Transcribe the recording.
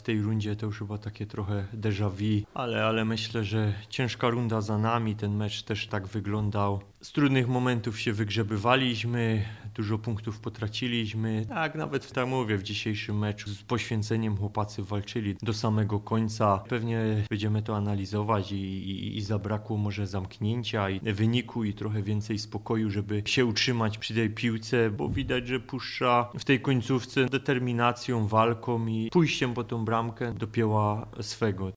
w tej rundzie to już chyba takie trochę déjà vu, ale myślę, że ciężka runda za nami, ten mecz też tak wyglądał. Z trudnych momentów się wygrzebywaliśmy, dużo punktów potraciliśmy. Tak, nawet w dzisiejszym meczu z poświęceniem chłopacy walczyli do samego końca. Pewnie będziemy to analizować i zabrakło może zamknięcia i wyniku i trochę więcej spokoju, żeby się utrzymać przy tej piłce, bo widać, że Puszcza w tej końcówce determinacją, walką i pójściem po tą bramkę dopięła swego.